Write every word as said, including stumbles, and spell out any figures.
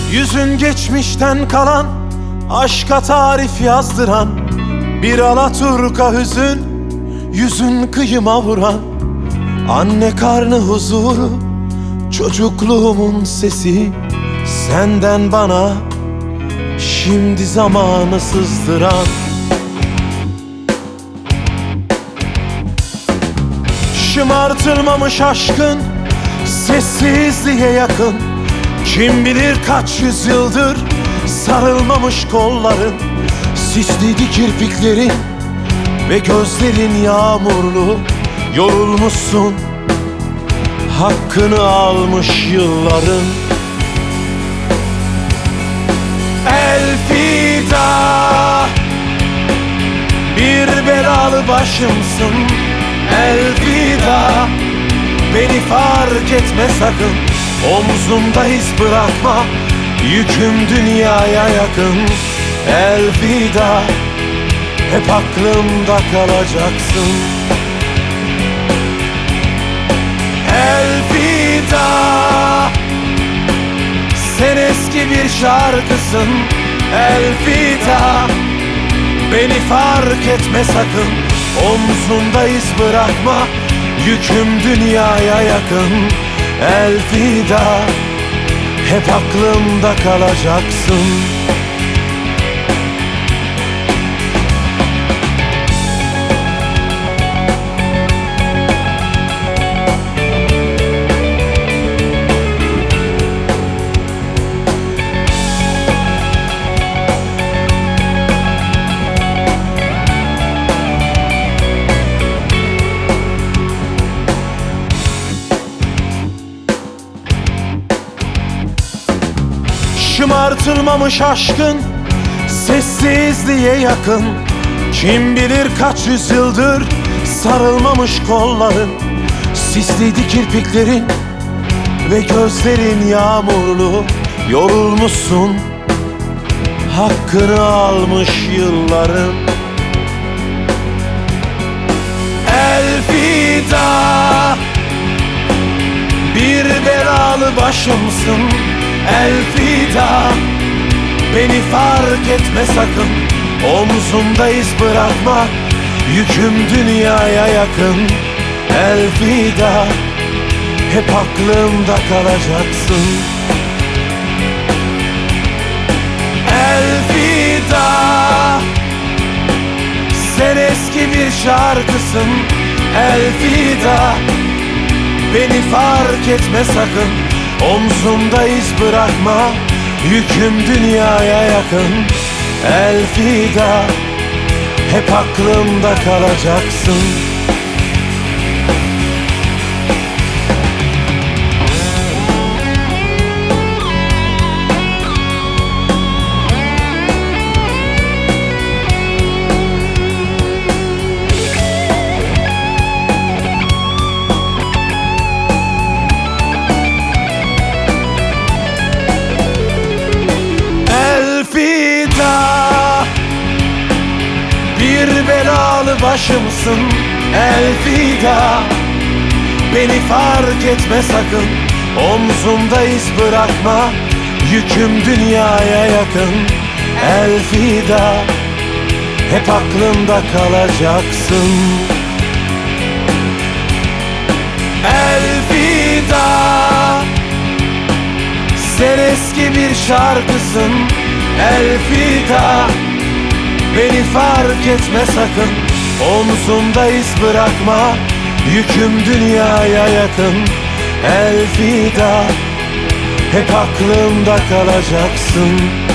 Yüzün geçmişten kalan, aşka tarif yazdıran bir alaturka hüzün, yüzün kıyıma vuran. Anne karnı huzuru, çocukluğumun sesi, senden bana şimdi zamanı sızdıran. Şımartılmamış aşkın sessizliğe yakın, kim bilir kaç yüzyıldır sarılmamış kolların. Sisliydi kirpiklerin ve gözlerin yağmurlu. Yorulmuşsun, hakkını almış yılların. Elfida, bir belalı başımsın. Elfida, beni fark etme sakın. Omzumda iz bırakma, yüküm dünyaya yakın. Elfida, hep aklımda kalacaksın. Elfida, sen eski bir şarkısın. Elfida, beni fark etme sakın. Omzunda iz bırakma, yüküm dünyaya yakın. Elfida, hep aklımda kalacaksın. Şımartılmamış aşkın sessizliğe yakın, kim bilir kaç yüzyıldır sarılmamış kolların. Sisliydi kirpiklerin ve gözlerin yağmurlu. Yorulmuşsun, hakkını almış yılların. Elfida, bir belalı başımsın. Elfida, beni fark etme sakın. Omzumda iz bırakma, yüküm dünyaya yakın. Elfida, hep aklımda kalacaksın. Elfida, sen eski bir şarkısın. Elfida, beni fark etme sakın. Omzumda iz bırakma, yüküm dünyaya yakın. Elfida, hep aklımda kalacaksın. Bir belalı başımsın. Elfida, beni fark etme sakın. Omzumda iz bırakma, yüküm dünyaya yakın. Elfida, hep aklımda kalacaksın. Elfida, sen eski bir şarkısın. Elfida, beni fark etme sakın. Omzumda iz bırakma, yüküm dünyaya yakın. Elfida, hep aklımda kalacaksın.